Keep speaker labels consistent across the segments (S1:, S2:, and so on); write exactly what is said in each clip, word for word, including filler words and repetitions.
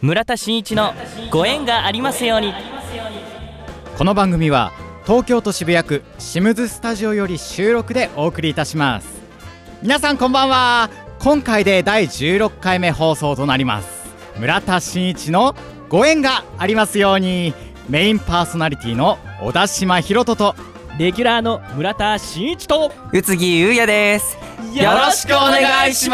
S1: 村田真一のご縁がありますように。
S2: この番組は東京都渋谷区シムズスタジオより収録でお送りいたします。皆さんこんばんは。今回でだいじゅうろっかいめ放送となります村田真一のご縁がありますように。メインパーソナリティの小田島ひろとと
S1: レギュラーの村田真一と
S3: 宇津木優也です。
S1: よろしくお願いし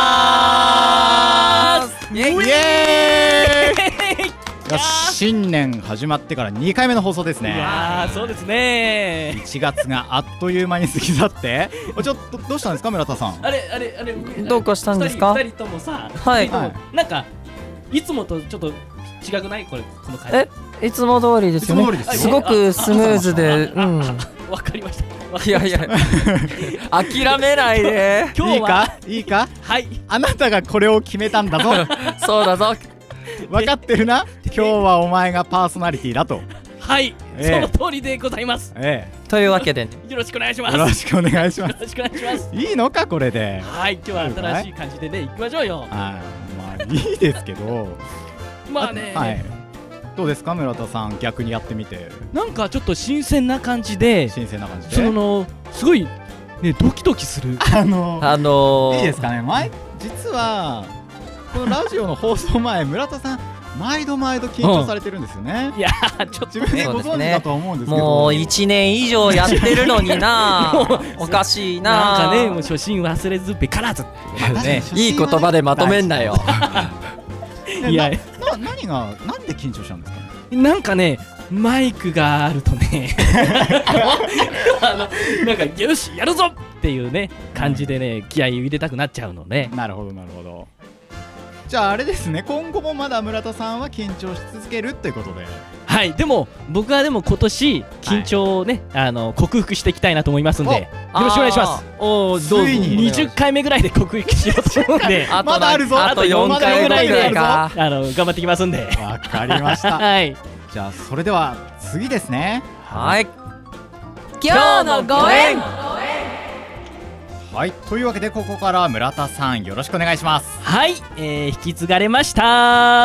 S1: ます。
S2: イエーイイエーイよし、新年始まってからにかいめの放送ですね。
S1: いやーそうですね。
S2: いちがつがあっという間に過ぎ去ってちょっとどうしたんですか村田さん。
S1: あれあれあれ
S3: どうかしたんですか。
S1: ふたりともさ、
S3: はい、
S1: はい、なんかいつもとちょっと違くないこれこの回。
S3: えいつも通りですよね。
S2: ですよ
S3: すごくスムーズで、うん。
S1: わかりました。
S3: いやいや諦めないで。
S1: 今日は
S2: いいかいいか
S1: はい、
S2: あなたがこれを決めたんだぞ
S3: そうだぞ。
S2: 分かってるな。今日はお前がパーソナリティだと。
S1: はい、ええ、その通りでございます、
S2: ええ、
S3: というわけで
S1: よろしくお願いします。
S2: よろしくお願いします。
S1: よろしくお願いします。
S2: いいのかこれで。
S1: はい、今日は新しい感じでね行きましょうよ。
S2: あまあいいですけど
S1: まあね、
S2: はい、どうですか村田さん、逆にやってみて。
S1: なんかちょっと新鮮な感じで、
S2: 新鮮な感じで
S1: そのすごいねドキドキする。
S2: あの
S3: あのー、
S2: いいですかね。前実はこのラジオの放送前村田さん毎度毎度緊張されてるんですよね、うん、いやちょっと自分でご存知だと思うんですけど、
S3: もういちねん以上やってるのになおかしいな。
S1: なんかね、もう初心忘れずべからずっていうね、
S3: いい言葉でまとめんなよ
S1: いや
S2: な何がなんで緊張したんですか。
S1: なんかねマイクがあるとねあのなんかよしやるぞっていうね感じでね気合い入れたくなっちゃうのね。
S2: なるほどなるほど。じゃああれですね、今後もまだ村田さんは緊張し続けるということで。はい、
S1: でも僕はでも今年緊張をね、はい、あの克服していきたいなと思いますんで、よろしくお願いします。
S3: おお、どうぞ。
S1: にじゅっかいめぐらいで克服しようと思うんで
S2: まだあるぞ。
S3: あとよんかいぐらいで
S1: あの頑張ってきますんで。
S2: わかりました
S1: はい、
S2: じゃあそれでは次ですね。
S3: はい、今日のご縁。
S2: はい、というわけでここから村田さんよろしくお願いします。
S1: はい、えー、引き継がれました、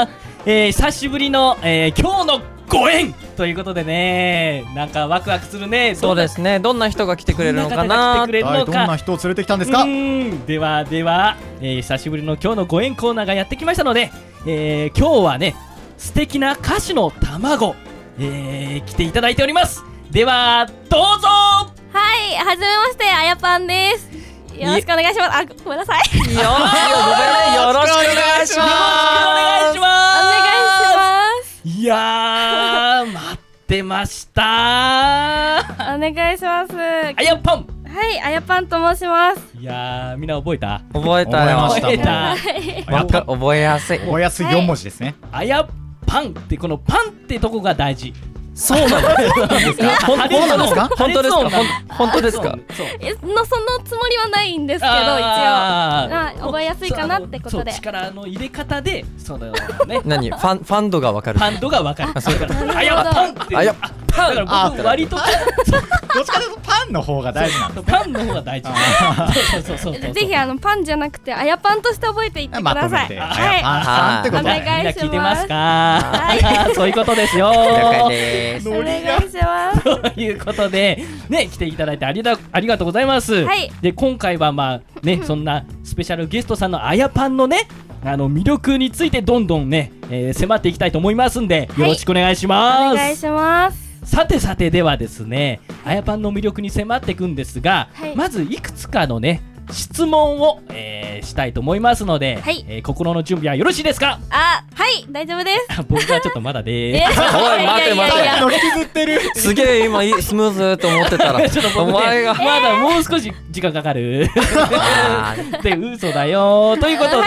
S1: えー、久しぶりの、えー、今日のご縁ということでね、なんかワクワクするね。
S3: そうですね、どんな人が来てくれるのかな。
S2: どんな人を連れてきたんですか。
S1: うーんではでは、えー、久しぶりの今日のご縁コーナーがやってきましたので、えー、今日はね素敵な歌手の卵、えー、来ていただいております。ではどうぞ。
S4: はい、はじめまして、あやぱんです。よろしくお願いします。あ、ごめんなさい。よろしくお願
S3: いします。お願いします。
S1: お願いします。いやー待ってました
S4: ー。お願いします。
S1: あやぱん。
S4: はい、あやぱんと申します。
S1: いやーみんな覚えた
S3: 覚えたよ。
S1: 覚えた
S3: 覚えやすい
S2: 覚えやすいよんもじですね。
S1: あやぱんってこのパンってとこが大事。
S3: そうなんですか。本当ですか。本当ですか。本当ですか。
S4: え、のそのつもりはないんですけど、一応あ覚えやすいかなってことで。
S1: 力の入れ方でそのね。
S3: 何ファンファンドがわかる。
S1: ファンドがわかる。あやパンって。あやパン。だから僕割とどっ
S2: ちかというとパンの方が大事なんです。
S1: パンの方が大事。そうそうそう。
S4: ぜひあのパンじゃなくてあやパンとして覚えていってください。はい。
S2: あやパンってことで。
S4: お願いします。
S1: 聞いてますか。はい。そういうことですよ。
S4: お願いします。
S1: ということでね、来ていただいてありがありがとうございます。
S4: はい。
S1: で今回はまあねそんなスペシャルゲストさんのあやぱんのねあの魅力についてどんどんね、えー、迫っていきたいと思いますんで、よろしくお願いします。
S4: お願いします。
S1: さてさてではですね、あやぱんの魅力に迫っていくんですが、はい、まずいくつかのね質問を、えー、したいと思いますので、はい、えー、心の準備はよろしいですか。
S4: あ、はい大丈夫です。
S1: 僕はちょっとまだでーす。
S3: おい待て待て、
S2: 引きずってる。
S3: すげえ今スムーズと思ってたら
S1: ちょっと僕、ね、お前がまだもう少し時間かかるって嘘だよということで、はい、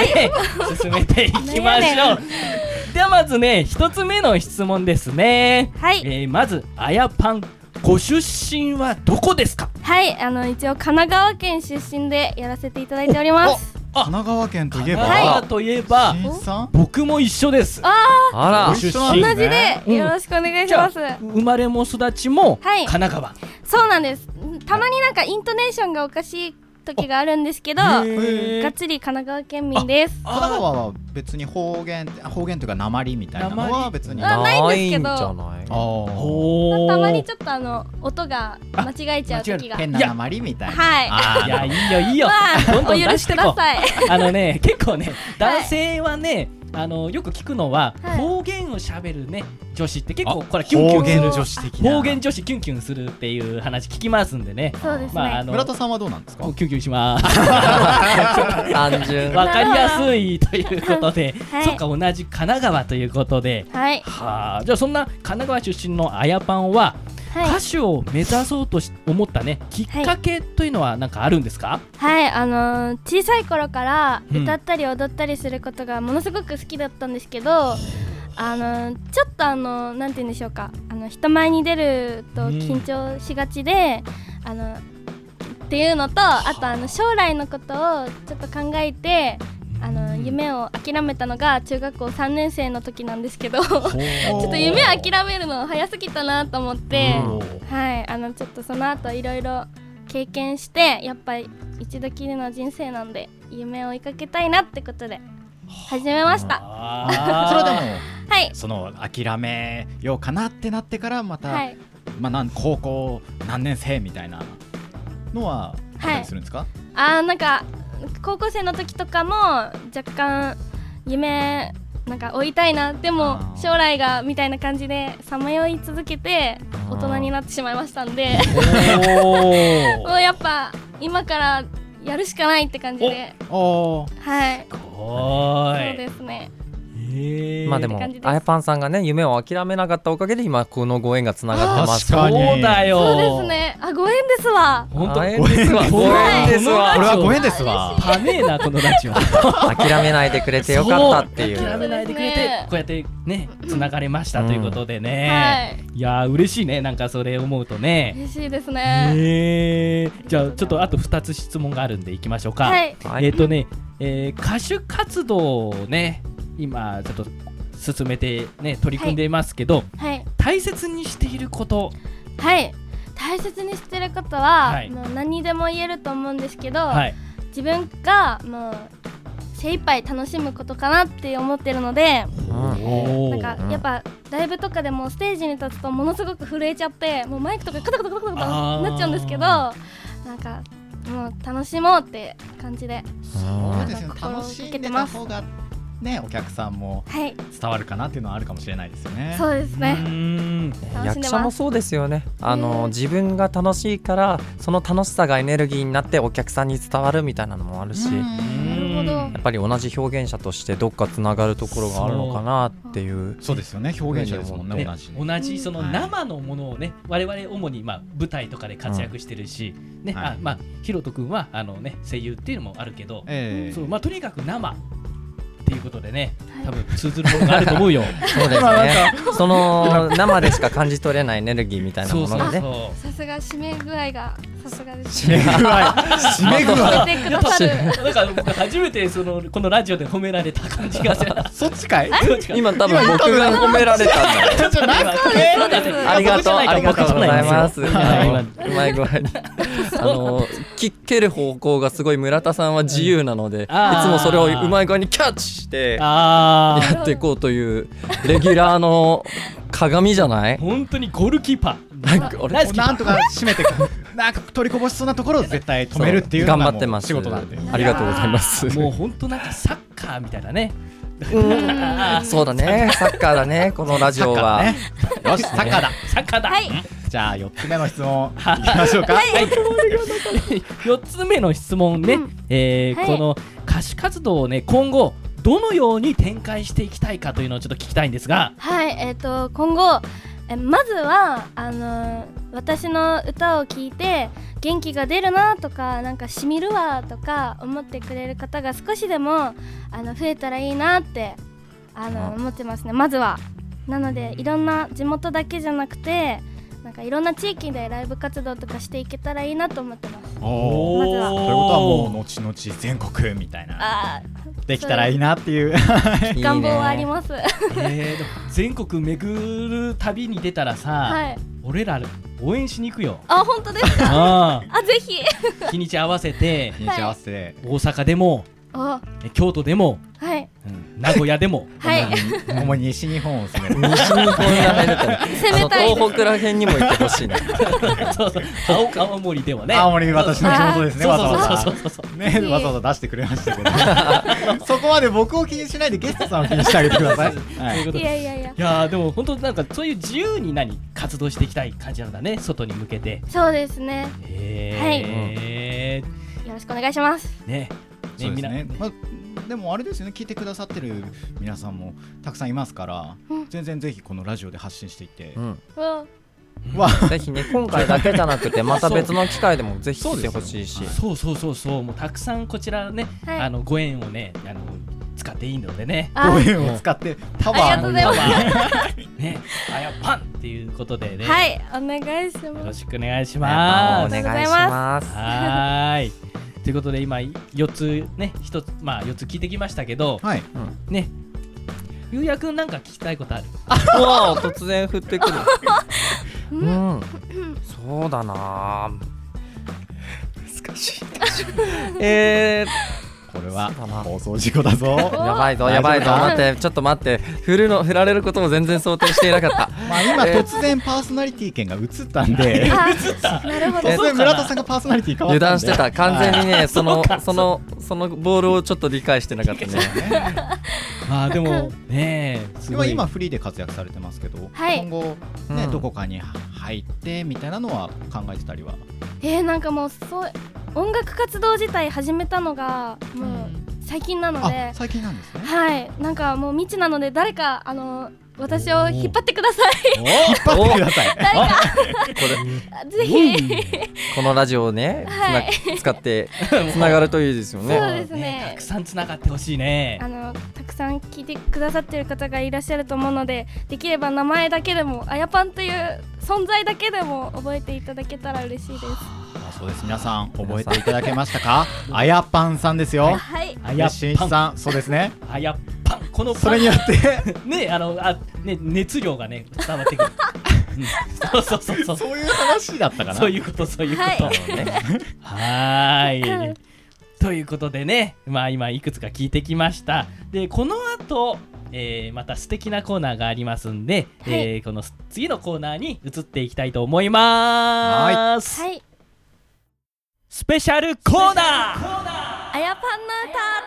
S1: 進めていきましょう。ではまずね一つ目の質問ですね。
S4: はい、
S1: えー、まずあやぱん、ご出身はどこですか。
S4: はい、あの一応神奈川県出身でやらせていただいております。
S2: 神奈川県といえば、
S1: 神奈川といえば、僕も一緒です。
S4: あ
S3: あら、
S4: 同じでよろしくお願いします。
S1: 生まれも育ちも神奈川。
S4: そうなんです。たまになんかイントネーションがおかし時があるんですけど、がっつり神奈川県民です。
S2: 神奈川は別に方言方言というか訛みたいなのは別に
S4: はないんですけど、
S3: ないんじゃない。
S4: たまにちょっとあの音が間違えちゃう時が、
S2: 変な訛みたいな。
S4: はい。
S1: いやいいよいいよ。
S4: まあ、お許しください。
S1: あのね結構ね男性はね、あのよく聞くのは、はい、方言を喋るね女子って結構これキュンキュン
S2: 方言女子的な
S1: 方言女子キュンキュンするっていう話聞きますんでね。
S4: そうですね。
S1: まあ、あの
S2: 村田さんはどうなんですか？
S1: キュンキュンします
S3: 単純
S1: わかりやすいということで、
S4: はい、
S1: そっか同じ神奈川ということで、
S4: はい、
S1: はあ、じゃあそんな神奈川出身のあやぱんは、はい、歌手を目指そうとし思ったねきっかけというのは何かあるんですか？
S4: はい、あのー、小さい頃から歌ったり踊ったりすることがものすごく好きだったんですけど、うん、あのー、ちょっとあのー、なんて言うんでしょうか、あの人前に出ると緊張しがちで、うん、あのっていうのと、あとあの将来のことをちょっと考えてあの夢を諦めたのが中学校さんねん生の時なんですけどちょっと夢を諦めるの早すぎたなと思って、はい、あのちょっとその後いろいろ経験してやっぱり一度きりの人生なんで夢を追いかけたいなってことで始めました。
S2: それでも、
S4: はい、
S2: その諦めようかなってなってからまた、はい、まあ、なん高校何年生みたいなのはあったりするんですか？はい、
S4: あーなんか高校生の時とかも若干夢なんか追いたいな、でも将来がみたいな感じでさまよい続けて大人になってしまいましたんでもうやっぱ今からやるしかないって感じで、
S2: お
S4: はい、
S1: すごい。
S4: そうですね。
S3: まあでもあやぱんさんがね夢を諦めなかったおかげで今このご縁がつながってます。
S1: そうだよ。
S4: そうですね。あ、ご縁ですわ。
S1: 本当
S3: ご縁ですわ。ご縁ですわ。
S2: これはご縁ですわ。
S1: パネーなこのラジオ。
S3: 諦めないでくれてよかったっていう。
S1: 諦めないでくれてこうやってねつながれましたということでね。いや嬉しいね、なんかそれ思うとね。
S4: 嬉しいですね。
S1: えー、じゃあちょっとあとふたつ質問があるんでいきましょうか。
S4: はい、
S1: えっとね、えー、歌手活動をね今ちょっと進めてね取り組んでいますけど、
S4: はいはい、
S1: 大切にしていること。
S4: はい、大切にしていることは、
S1: はい、
S4: もう何にでも言えると思うんですけど、
S1: はい、
S4: 自分がもう精一杯楽しむことかなって思ってるので、なんかやっぱライブとかでもステージに立つとものすごく震えちゃってもうマイクとかカタカタカタカタなっちゃうんですけど、なんかもう楽しもうって感じで、
S2: そうですよ、楽しんでた方がね、お客さんも伝わるかなっていうのはあるかもしれないですよね。
S4: そうですね。
S1: うーん、
S3: 役者もそうですよね。あの自分が楽しいからその楽しさがエネルギーになってお客さんに伝わるみたいなのもあるし、
S4: なるほど。
S3: やっぱり同じ表現者としてどっかつながるところがあるのかなっていう。
S2: そうですよね、表現者ですもんね。同じ
S1: 同じその生のものをね、我々主にまあ舞台とかで活躍してるし、ね、あまあひろとくんはあのね声優っていうのもあるけど、そうまあとにかく生っていうことでね、多分通ずるものがあると思うよ。
S3: そうですね。その生でしか感じ取れないエネルギーみたいなものがね。
S4: さすが締め具合がさすがです。
S2: 締め具合。締め具合。
S1: なんか僕初めてそのこのラジオで褒められた感じがする。
S2: そっちかい？
S3: 今多分僕が褒められたんだ。
S2: ちょっとなんか
S3: ありがとうありがとうございます。うまい具合に。あの切ける方向がすごい村田さんは自由なので、いつもそれをうまい具合にキャッチしてやっていこうというレギュラーの鏡じゃない？
S1: 本当にゴールキーパー。
S2: なんか俺なんとか締めてなんか取りこぼしそうなところを絶対止めるっていうのがもう仕事なんで。
S3: ありがとうございます。
S1: もう本当なんかサッカーみたいなね。
S3: そうだね、サッカーだね、このラジオは。
S2: よし、サッカーだ。
S1: サッカーだ。
S2: じゃあよっつめの質問いきましょうか。
S1: よっつめの質問ね、えー、この歌手活動をね今後どのように展開していきたいかというのをちょっと聞きたいんですが。
S4: はい、えーと今後えまずはあのー、私の歌を聴いて元気が出るなとかなんかしみるわとか思ってくれる方が少しでもあの増えたらいいなってあの思ってますね。まずはなのでいろんな地元だけじゃなくてなんかいろんな地域でライブ活動とかしていけたらいいなと思ってます。
S2: お
S4: まずは
S2: ということはもう後々全国みたいな。
S4: あ
S2: できたらいいなっていう
S4: 願望はあります。
S1: えー、全国巡る旅に出たらさ、はい、俺ら応援しに行くよ。
S4: あ、本当ですか。ああ、ぜひ
S1: 日にち合わせて、
S2: 日にち合わせて
S1: 大阪でも京都でも、はい、うん、名古屋でも、
S4: はい、
S2: 主に西日本を攻める。
S3: 西日本が入ると攻めたい。東北ら辺にも行ってほしいな。
S1: そうそう、青青森でもね。
S2: 青森私の地元ですね。わざわ
S1: ざ
S2: ね、わざわざ出してくれましたけど。そこまで僕を気にしないでゲストさんを気にしてあげてください。
S4: はい、いやいやいや。
S1: いやでも本当なんかそういう自由に何活動していきたい感じなんだね、外に向けて。
S4: そうですね。
S1: へー、
S4: はい。よろしくお願いします。
S1: ね。
S2: そうですね。まあでもあれですよね、聞いてくださってる皆さんもたくさんいますから、うん、全然ぜひこのラジオで発信していって、うん、
S3: わぜひね、今回だけじゃなくてまた別の機会でもぜひ来てほしいし、
S1: そうそうそうそう、もうたくさんこちらね、はい、あのご縁をね、あの使っていいのでね、
S2: ご縁を使ってタワーのタワ
S1: ーね、あやパンっていうことでね、
S4: はい、お願いします。
S1: よろしくお願いします。
S3: お願いします。
S1: はい。ということで今よっつね、ひとつ、まあよっつ聞いてきましたけど、はい、うん、ね、ゆうやくんなんか聞きたいことある？
S3: あ、わー、突然降ってくる。うん、そうだな、難しい。えー
S2: これは放送事故だぞ。
S3: やばいぞやばいぞ、待って、ちょっと待って、振るの振られることも全然想定していなかった。
S2: まあ今突然パーソナリティ権が移ったんで、
S1: 移った。
S4: なるほど。
S2: 突然村田さんがパーソナリティ変わったんで。
S3: 油断してた、完全にね、そのそのそのボールをちょっと理解してなかったね。
S1: まあでもね、
S2: 今今フリーで活躍されてますけど、今後ねどこかに入ってみたいなのは考えてたりは。
S4: えー、なんかもうそう音楽活動自体始めたのがもう最近なので、
S2: 最近なんですね。
S4: はい、なんかもう未知なので誰かあの私を引っ張ってください。
S2: 引っ張ってください。
S4: 誰かこれぜひ
S3: このラジオをね、はい、使ってつながるといいですよね。
S4: そうですね。
S1: たくさんつながってほしいね。
S4: あのたくさん聞いてくださってる方がいらっしゃると思うので、できれば名前だけでもあやパンという存在だけでも覚えていただけたら嬉しいです。
S2: そうです、皆さん覚えていただけましたか？あやぱんさんですよ。
S4: はい。
S2: あやしんいちさん、そうですね。
S1: あやパン、この
S2: それによって
S1: ね、あのあね熱量がね伝わってくる。そうそうそうそう。
S2: そういう話だったかな。
S1: そういうことそういうこと。はい。はい。ということでね、まあ今いくつか聞いてきました。でこの後、えー、また素敵なコーナーがありますんで、はい、えー、この次のコーナーに移っていきたいと思います。
S4: はい。
S1: スペシャルコーナー。あ
S4: やパンの歌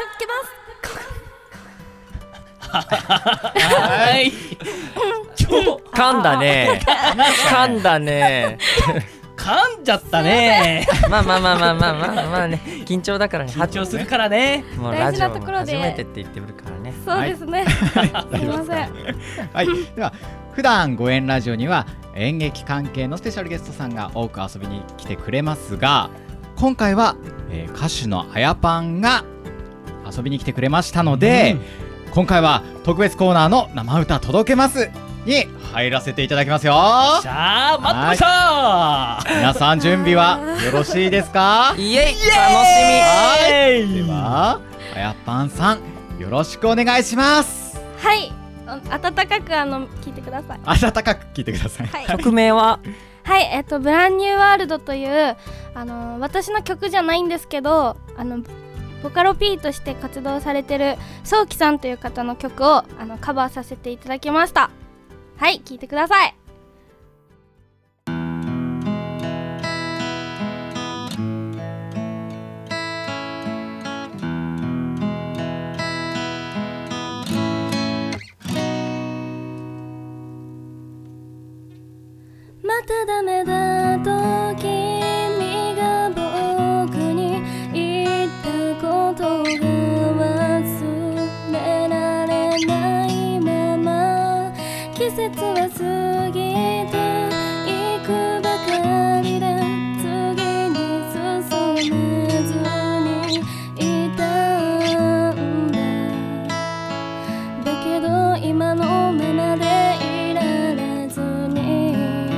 S4: 届け
S1: ます。はい。
S3: 噛んだね。噛んだね。
S1: 噛んじゃったね。
S3: まあまあまあまあまあまあまあね、緊張だからね。
S1: 緊張するからね。
S3: もうラジオも初めてって言ってるからね。
S4: そうですね。すみません。
S2: はい。では普段ご縁ラジオには演劇関係のスペシャルゲストさんが多く遊びに来てくれますが、今回は、えー、歌手のあやぱんが遊びに来てくれましたので、うん、今回は特別コーナーの生歌届けますに入らせていただきますよ。
S1: じゃあ待ってました。
S2: 皆さん準備はよろしいですか？
S3: イエイ、楽しみ。
S2: はい。ではあやぱんさんよろしくお願いします。
S4: はい。温かくあの聞いてください。
S2: 温かく聞いてください。
S4: はい、
S3: 曲名は
S4: はい、えっとブランニューワールドというあの私の曲じゃないんですけど、あのボカロ P として活動されてるそうきさんという方の曲をあのカバーさせていただきました。はい、聞いてください。またダメだと君が僕に言ったことが忘れられないまま、季節は過ぎていくばかりで次に進めずにいたんだ。だけど今のままでいられずに、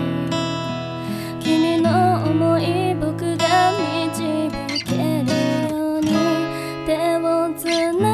S4: 君の想い僕が導けるように手をつな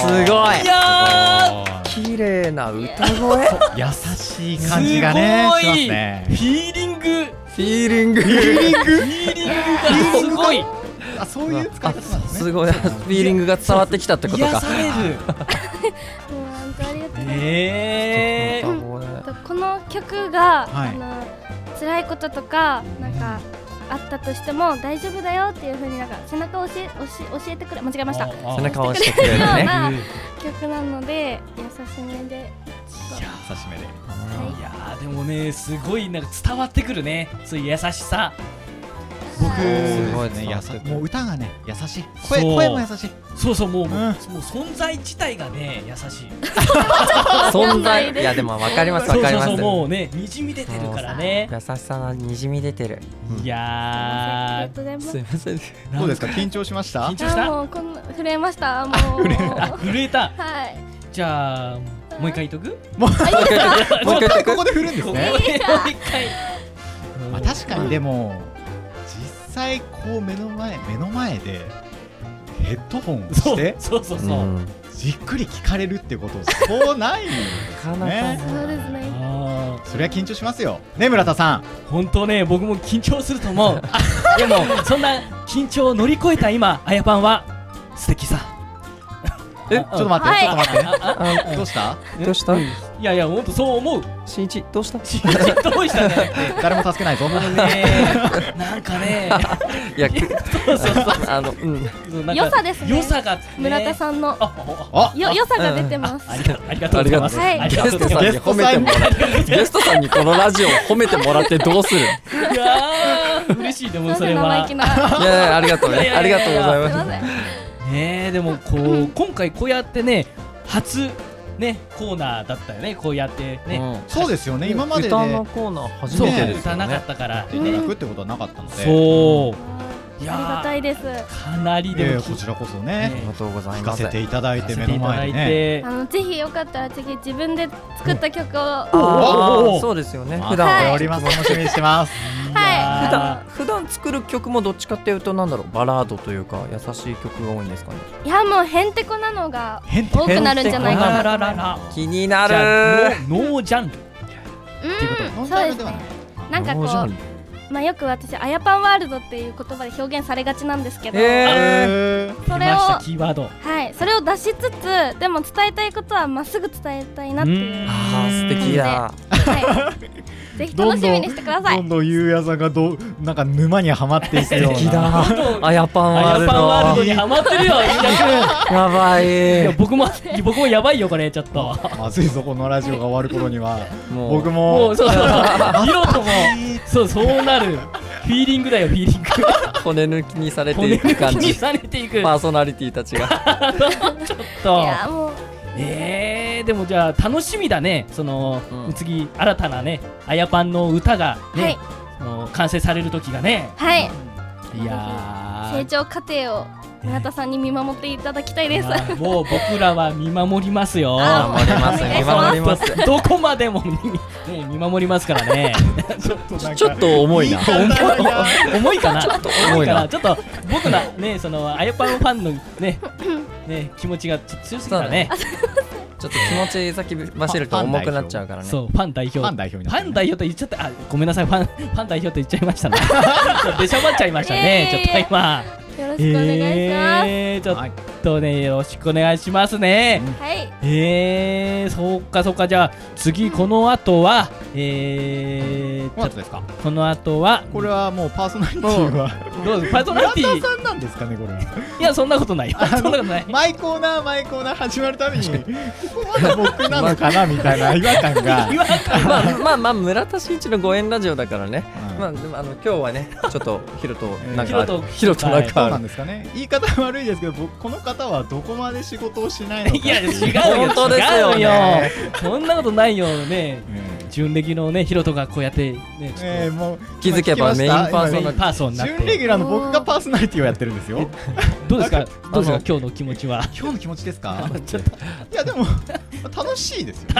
S3: ごい。
S1: いや
S3: ー綺麗な歌声。
S2: 優しい感じがねしますね。
S1: フィーリング
S3: フィーリング
S2: フィーリング
S1: フィーリングがすごい。
S2: あ、そういう使い方なんですね。
S3: すごいフィーリングが伝わってきたってことか。
S1: 癒される。
S4: もう本当ありがとうございます。
S1: えー
S4: この曲が、
S2: はい
S4: あの辛いこととかなんかあったとしても大丈夫だよっていう風になんか背中を教え教え教えてくれ間違えました
S3: 背中を押してくれる
S4: よう
S3: ね。
S4: な曲なので優しめで
S2: 優しめで。
S1: いやーでもねすごいなんか伝わってくるねそういう優しさ。僕
S3: すごい
S2: ね、
S3: 伝わってくる
S2: やさもう歌がね優しい。声
S1: そう
S2: 声も優しい。
S1: そうそうもう,、
S2: うん
S1: もう存在自体がね優しい。
S3: 存在いやでもわかりますわかります。
S1: そうそうそうもうねにじみ出てるからね。
S3: 優しさがにじみ出てる。
S1: い
S4: ありが
S1: や
S4: とうございます
S3: すいません。
S2: どうですか、緊張しました
S1: 緊？張した
S4: あもうこんな震えましたもう
S1: ー震えた。
S4: はい
S1: じゃあもう一回言っとく。
S2: もう
S3: もう一回
S2: もう一回ここで振るんです
S1: ここで
S2: ね
S1: もう。一回。
S2: まあ確かにでも実際こう目の前目の前でヘッドホンを
S1: そう
S2: して
S1: そうそうそう。
S3: うん
S2: じっくり聞かれるってことそうない
S3: なかなか
S2: ね。
S4: そうですね
S1: あー
S2: それは緊張しますよね、村田さん。
S1: 本当ね僕も緊張すると思う。でもそんな緊張を乗り越えた今あやぱんは素敵さ。
S2: え、ちょっと待って、
S4: はい
S2: ちょっと待って。
S3: あ
S2: どうした？
S3: どうした？
S1: いやいや本当そう思う。
S3: しんいちどうした？
S1: しどうしたね。
S2: 誰も助けないぞ。
S1: もうねなんかね
S3: いやく
S1: そうそうそう
S3: あのうん
S1: そうなんか
S4: 良さですね
S1: 良さがね
S4: 村田さんの
S1: ああ
S2: あ、
S4: よ良さが出てます
S1: ありがありがとうございます。
S4: ありが
S3: ゲ
S1: ありがとうご
S3: ストさんに
S1: ざいます。
S3: 褒めてもらってゲストさんにこのラジオを褒めてもらってどうする？い
S1: いやー嬉しいでもそれ
S4: 生
S1: は
S4: 意気な
S3: やいやありがとうねありがとうございます。
S4: すいません
S1: ねえでもこう今回こうやってね初ねコーナーだったよねこうやってね。
S2: そうですよね。今までで
S3: 歌のコーナー初
S1: そう
S3: めてですよ
S1: 歌なかっ
S3: ね。
S1: たから
S2: いただくってことはなかったので。
S1: そういやー
S4: ありがたいです
S1: かなり
S2: いやい
S1: でも
S2: やこちらこそ
S1: ね
S3: あ
S2: ね
S3: りがとうござい
S2: 聞か
S3: ます。
S2: せていただいて目の
S1: させていただい
S2: 前でね。
S1: て
S4: あのぜひよかったら次自分で作った曲を
S3: あ
S1: お
S3: あそうですよね。
S2: 待
S3: 普段
S2: っております。楽しみにしてます。
S4: はい
S3: 普段普段作る曲もどっちかっていうとなんだろうバラードというか優しい曲が多いんですかね。
S4: いやもうへんてこなのが
S2: 変って
S4: 多くなるんじゃないか
S1: あ
S4: な
S1: らららら
S3: 気にな
S1: じゃあ
S3: る。
S1: ノーノージャンル。
S4: うん
S1: いうこと
S2: ノンジ
S4: そうですね
S2: ャンルではない。
S4: なんかこ
S3: ノージャンル
S4: うまあよく私あやぱんワールドっていう言葉で表現されがちなんですけど、
S3: え
S2: へー
S4: それを
S1: 出ましたキーワード。
S4: はいそれを出しつつでも伝えたいことはまっすぐ伝えたいなっていう
S1: うん
S3: あー素敵だ。
S4: はいぜひ楽しみにしてください
S2: どんどんゆうやさんがどうなんか沼にはまっていくよう
S3: 素敵
S2: な。
S3: だ。あやぱん
S1: あ
S3: ワール
S1: やぱんワールドに
S3: ド。
S1: ハマってるよ。
S3: やば
S1: いや
S3: い。
S1: 僕も僕もやばいよこれちょっと。
S2: まずいぞこのラジオが終わる頃には
S3: もう
S2: 僕も
S1: もうそうそうそう。ヒロトもそうそうなる。フィーリングだよフィーリング。
S3: 骨抜きにされて
S1: 骨
S3: いく
S1: 抜きに
S3: 感じ。
S1: されていく。
S3: パーソナリティたちが。
S1: ちょっ
S4: い
S1: と。
S4: やもう
S1: えー、でもじゃあ楽しみだねその、
S3: うん
S1: 次新たなねあやぱんの歌がね、
S4: はい
S1: その完成される時がね
S4: はい
S1: いやー
S4: 成長過程を村田さんに見守っていただきたいです
S1: まあもう僕らは見守りますよ
S4: あ
S3: 頑張ります。見守ります。
S1: どこまでも、ね、見守りますからね
S2: ちょっとなんか
S3: ちょっと重いな。
S1: 重いかなちょっと
S3: 重いな
S1: かなちょっと僕らねそのあやぱんファンのねね気持ちがちょっと強すぎたね
S3: ちょっと気持ち先走ると重くなっちゃうからね。
S1: そうファン代表
S2: ファン代表になったね
S1: ファン代表と言っちゃったあごめんなさいファンファン代表と言っちゃいましたねちょっと出しゃばっちゃいましたね、
S4: えー
S1: ちょっと今
S4: よろしくお願いします、
S1: えー、ちょっとねよろしくお願いしますね、
S4: はい
S1: えー、そうかそうかじゃあ次この後はえー、
S2: この後ですか。
S1: この後は
S2: これはもうパーソナリティは
S1: どうぞパーソナリティ
S2: 村田さんなんですかねこれは。
S1: いやそんなことないよそんなことない
S2: マイコーナーマイコーナー始まるたびにここまだ僕なのかなみたいな違和感が。
S1: 違和感
S3: まあまあまあ村田真一のご縁ラジオだからね。
S2: うん
S3: まあでもあの今日はねちょっとヒロとなんか
S1: ヒロと
S3: ヒロとなん
S2: そう
S3: か
S2: なんですかね。言い方悪いですけど僕この方はどこまで仕事をしないのか。
S1: いや違うよ
S3: 本当ですよね
S1: 違うよそんなことないよね
S2: うん
S1: 準レギのねヒロトがこうやってねちょっ
S2: えー、もう
S3: 気づけばメインパーソナリティ
S1: とメインパーソンになって
S2: 準レギュラーの僕がパーソナリティをやってるんですよ。
S1: どうですか
S2: なん
S1: どうですか
S3: あの
S1: 今日の気持ちは
S2: 今日の気持ちですか。
S1: ちょっと
S2: いやでも楽しいですよ。
S1: あ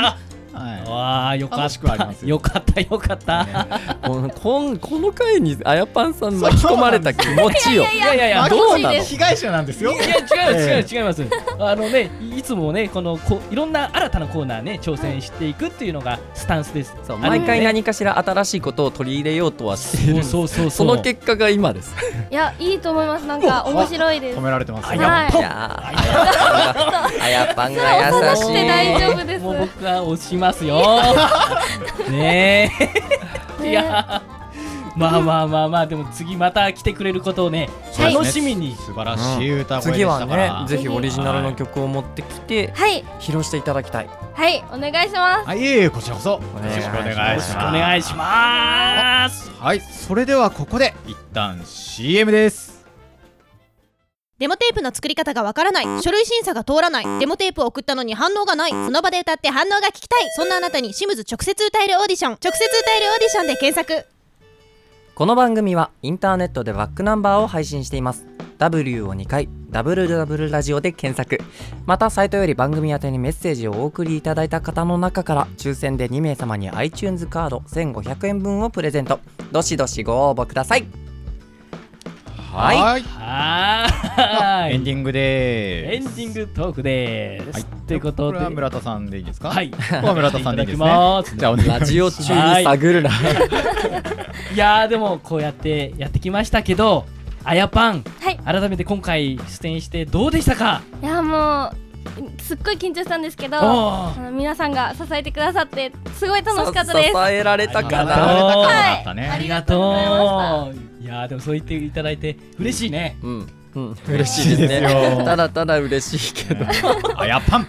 S2: はい、
S1: わあよかった
S2: 楽しくありますよ、
S1: よかったよかった、ね、
S3: このこんこの回にあやぱんさん巻き込まれた気持ちよ。
S1: いやいやいや
S2: ど
S1: うなの、
S2: 被害者なんですよ。
S1: いや違います違います違いますあのねいつもねこのこいろんな新たなコーナーね挑戦していくっていうのがスタンスです。
S3: そう毎回何かしら新しいことを取り入れようとはしている。
S1: そうそうそう
S3: その結果が今です。
S4: いやいいと思います。なんか面白いです。
S2: 褒められてます。
S1: あやっぱ、
S3: いやあやぱんが優しい。
S4: 大丈夫です。
S1: もう僕は押しますよねえいやまあまあまあまあでも次また来てくれることをね楽しみに、
S2: 素晴らしい歌声で
S3: 次
S2: したから、
S3: はねぜひオリジナルの曲を持ってきて
S4: はい
S3: 披露していただきたい。
S4: はいお願いします。
S2: はい、いえいえこちらこそよろしくお願いします。
S1: よろしくお願いします。
S2: はい、それではここで一旦 シーエム です。
S5: デモテープの作り方がわからない、書類審査が通らない、デモテープを送ったのに反応がない、その場で歌って反応が聞きたい、そんなあなたにシムズ直接歌えるオーディション、直接歌えるオーディションで検索。
S3: この番組はインターネットでバックナンバーを配信しています。 ダブリュー をにかい ダブルダブル ラジオで検索。またサイトより番組宛てにメッセージをお送りいただいた方の中から抽選でにめいさまに iTunes カードせんごひゃくえん分をプレゼント。どしどしご応募ください。
S2: はい、
S1: はーい
S2: エンディングで
S1: エンディングトークでーす、はい、ということで
S2: これは村田さんでいいですか。
S1: はい
S2: これは村田さんでいいですね。
S1: じゃあ
S3: ラジオ中に探るな、
S1: はい、いやーでもこうやってやってきましたけど、あやぱん、
S4: はい、
S1: 改めて今回出演してどうでしたか。
S4: いやもうすっごい緊張したんですけど、あの皆さんが支えてくださってすごい楽しかったです。
S3: 支えられたかな。
S4: はい、
S1: ありがとう。いやーでもそう言っていただいて嬉しいね。
S3: うんうん、嬉しいですね。ただただ嬉しいけど
S2: あやぱん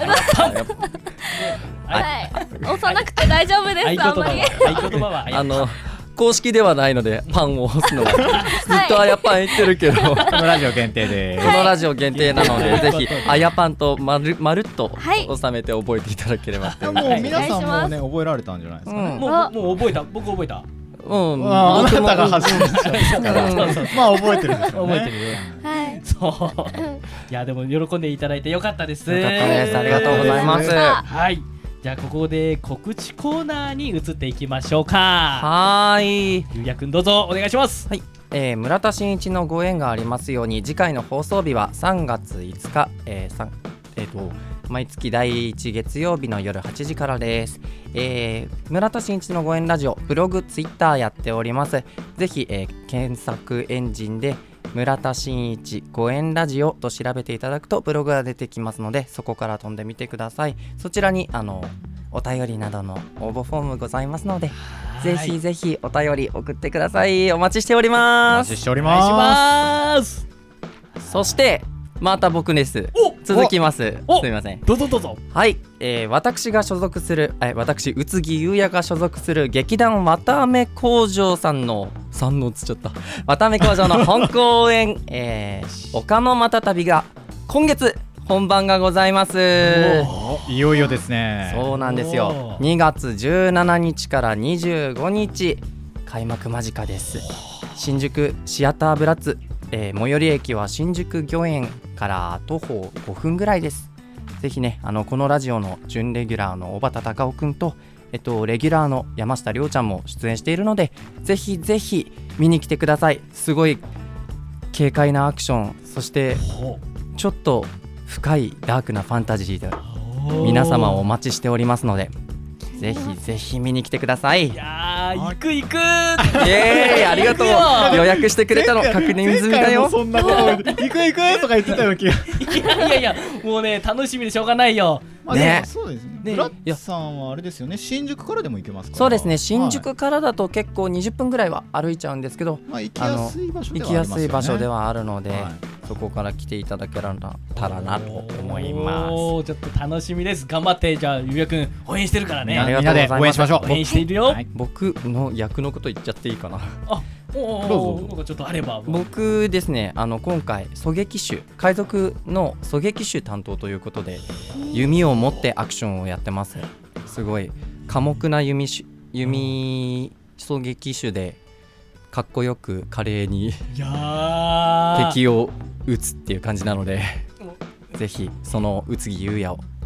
S4: はい押さなくて大丈夫です。
S1: 合言葉は合言葉は
S3: あの公式ではないのでパンを押すのはずっとあやパン言ってるけど、
S2: このラジオ限定で
S3: このラジオ限定なのでぜひあやパンとまるまるっと収めて覚えていただければって。
S2: もう皆さんもね覚えられたんじゃないですかね。
S1: もうもう覚えた。僕覚えた。
S3: うん、
S2: あなたが初めてまあ覚えてるんですよね。
S1: 覚えてるよ。はい。そう。いやでも喜んでいただいてよかったです。
S3: よかったです。ありがとうございます。
S1: はい。じゃあここで告知コーナーに移っていきましょうか。
S3: はーい。
S1: ゆうやくんどうぞお願いします。
S3: はい。えー、村田真一のご縁がありますように、次回の放送日はさんがついつか、えー、えーと毎月だいいち月曜日の夜はちじからです。えー、村田真一のご縁ラジオブログツイッターやっております。ぜひ、えー、検索エンジンで村田真一ご縁ラジオと調べていただくとブログが出てきますので、そこから飛んでみてください。そちらにあのお便りなどの応募フォームございますので、ぜひぜひお便り送ってください。お待ちしております。
S2: お待ちしております。
S3: そしてまた僕です。続きます。すみません。
S1: どうぞどうぞ。
S3: はい、えー、私が所属する、え私宇津木優也が所属する劇団綿あめ工場さんのさんのつっちゃった綿あめ工場の本公演、えー、丘のまた旅が今月本番がございます。
S2: いよいよですね。
S3: そうなんですよ。にがつじゅうしちにちからにじゅうごにち開幕間近です。新宿シアターブラッツ、えー、最寄り駅は新宿御苑から徒歩ごふんぐらいです。ぜひね、あのこのラジオの準レギュラーの小畑隆夫くんと、えっと、レギュラーの山下亮ちゃんも出演しているので、ぜひぜひ見に来てください。すごい軽快なアクション、そしてちょっと深いダークなファンタジーで皆様をお待ちしておりますので、ぜひぜひ見に来てください。
S1: いやー行く行く
S3: イエーイ、ありがとう。予約してくれたの確認済みだよ。
S2: そんなこと行く行くとか言ってたような気が。
S1: いやいやいや、もうね楽しみでしょうがないよ。
S2: まあ、ね、そうですね。ブラッツさんはあれですよね、新宿からでも行けますか。
S3: そうですね、新宿からだと結構にじゅっぷんぐらいは歩いちゃうんですけど、
S2: まあ、行きやすい場所ではありますよね。
S3: 行きやすい場所ではあるので、
S2: はい、
S3: そこから来ていただけたらなと思います。
S1: おー、ちょっと楽しみです。頑張って。じゃあゆうやくん応援してるからね。
S3: ありがとうございます。
S2: 応援しましょう。
S1: 応援しているよ。はい、
S3: 僕の役のこと言っちゃっていいかな。
S1: あ、おお、どうぞ。ちょっとあれば。
S3: 僕ですね、あの今回狙撃手、海賊の狙撃手担当ということで、弓を持ってアクションをやってます。すごい寡黙な弓し弓狙撃手でかっこよく華麗に
S1: いや
S3: 敵を撃つっていう感じなので、ぜひその宇津木優也を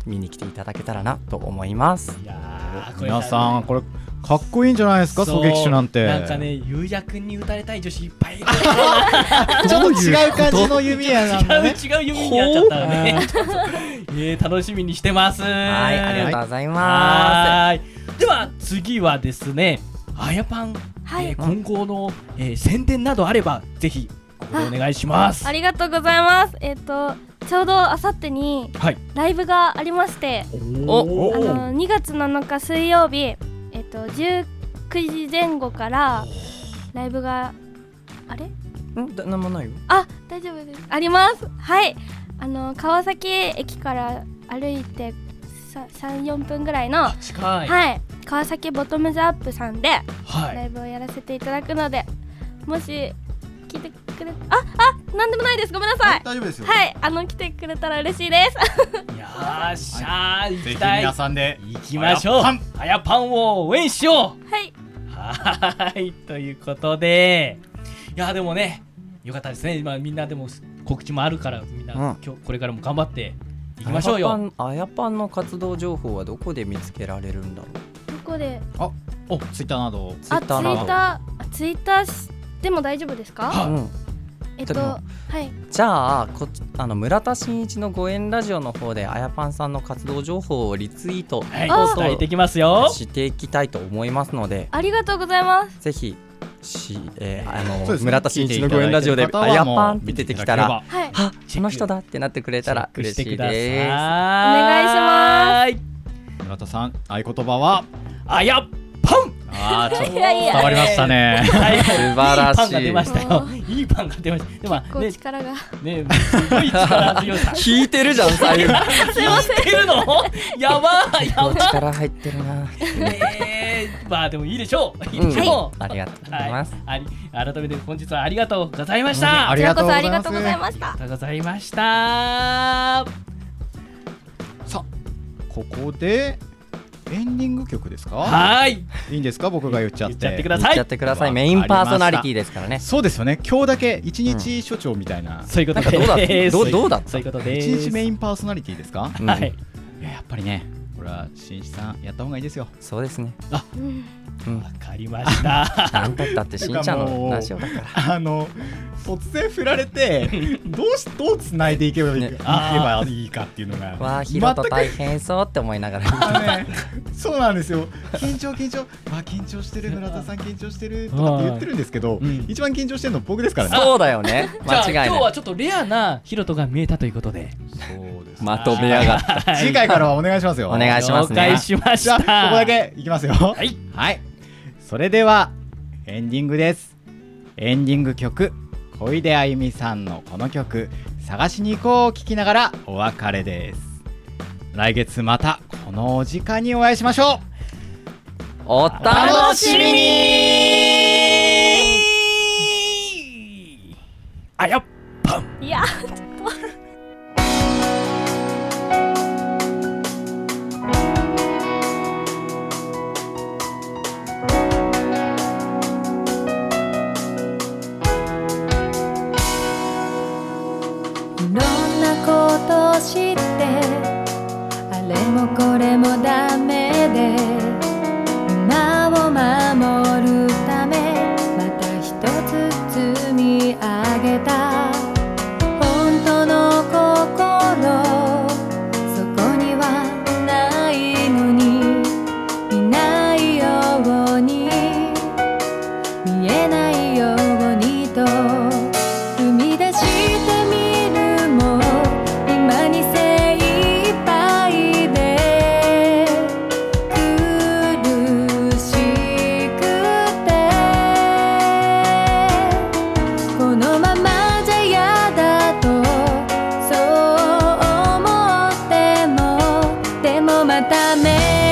S3: 見に来ていただけたらなと思います。
S1: いやー
S2: 皆さんこれかっこいいんじゃないですか、狙撃手なんて。
S1: なんかね、ゆうやくんに打たれたい女子いっぱいいる
S2: ちょっと違う感じの弓矢なんだね。
S1: 違う違う弓になっちゃったねえー、楽しみにしてます。はい、
S3: ありがとうございます。
S1: では次はですね、あやぱん、はい、えー、今後の、えー、宣伝などあればぜひここでお願いします。
S4: あ, ありがとうございます。えっ、ー、とちょうどあさってにライブがありまして、おあのにがつなのか水曜日、えっ、ー、とじゅうくじぜん後からライブがあれ
S3: んだなんもないよ。
S4: あ、大丈夫です。あります。はい、あの川崎駅から歩いてさん、よんぷんぐらいの、
S1: 近い、
S4: はい、川崎ボトムズアップさんで
S1: はい、
S4: ライブをやらせていただくので、もし聞いてくれああなんでもないです、ごめんなさい。
S2: 大丈夫ですよ。
S4: はい、あの来てくれたら嬉しいです
S1: よーしゃー、行
S2: ぜひ
S1: きたい。
S2: 皆さんで
S1: 行きましょう。あやぱんを応援しよう。
S4: はい、
S1: はーい、ということで、いやでもね、よかったですね。今みんなでも告知もあるから、みんな、うん、今日これからも頑張っていきましょうよ。
S3: あやぱんの活動情報はどこで見つけられるんだろう。
S4: どこで？
S2: あ、お、ツイッターなど。
S4: ツイッターなど。あ、ツイッター、ツイッターでも大丈夫ですか？
S1: は、うん、
S4: えっと、はい。
S3: じゃあ、こあの村田真一のご縁ラジオの方であやぱんさんの活動情報をリツイート、
S1: はい、伝えていきますよ。
S3: していきたいと思いますので、
S4: ありがとうございます。
S3: ぜひし、えー、あの、ね、村田真一のご縁ラジオであやぱんって出てきたら、はい、あ、その人だってなってくれたら嬉しいです。お
S4: 願いします。
S2: 村田さん、合言葉は
S1: あやっぱん。
S2: あー、ちょっと伝わりましたね。
S3: 素晴らしい。
S1: いいパンが出ましたよ。いいパンが出ました。でも
S4: 結構力が
S1: ね、すごい力強さ。
S3: 引いてるじゃん、左右。
S4: すいません。
S1: 引いてるの？やばい、やばい。
S3: 力入ってるな。
S1: えー、まあでもいいでしょう。いいでしょう。
S3: ありがとうございます。
S1: はい、改めて本日はありがとうございました。
S2: ありがとうございます。
S4: ありがとうございました。
S1: ありがとうございました。
S2: さあ、ここでエンディング曲ですか？
S1: はい。
S2: いいんですか？僕が言っちゃって。
S1: 言っちゃってください。
S3: 言っちゃってください。メインパーソナリティですからね。
S2: そうですよね。今日だけ一日所長みたいな。
S1: うん、そういうこと
S3: で。どうだ？どうだった？
S1: そういうことで。
S2: 一日メインパーソナリティですか？
S1: うん、はい。
S2: いや、やっぱりね、これはしんいちさんやった方がいいですよ。
S3: そうですね。
S1: あ、うん、わかりました。
S3: なんだったってしんちゃんのラジオだから。
S2: あの突然振られてどうしどうつないでいけばいい、ね、いけばいいかっていうのが。
S3: わあ、ヒロト大変そうって思いながら。
S2: ね、そうなんですよ。緊張緊張。わあ、緊張してる、村田さん緊張してるとかって言ってるんですけど、うん、一番緊張してるの僕ですからね。
S3: そうだよね。間違いない。
S1: 今日はちょっとレアなヒロトが見えたということで。
S2: そうです。
S3: まとめやがった。
S2: 次回からはお願いしますよ。
S3: お願いしますね。
S1: 了解しました。
S2: じゃあここだけいきますよ。
S1: はい。
S2: はい。それではエンディングです。エンディング曲、小出あゆみさんのこの曲探しに行こうを聴きながらお別れです。来月またこのお時間にお会いしましょう。
S3: お楽しみに。
S1: あやっぱん。
S4: いや知ってあれもこれもダメで今を守るためまた一つ積み上げた本当の心そこにはないのにいないように見えないようにと踏み出してみるも今に精一杯で苦しくてこのままじゃやだとそう思ってもでもまた目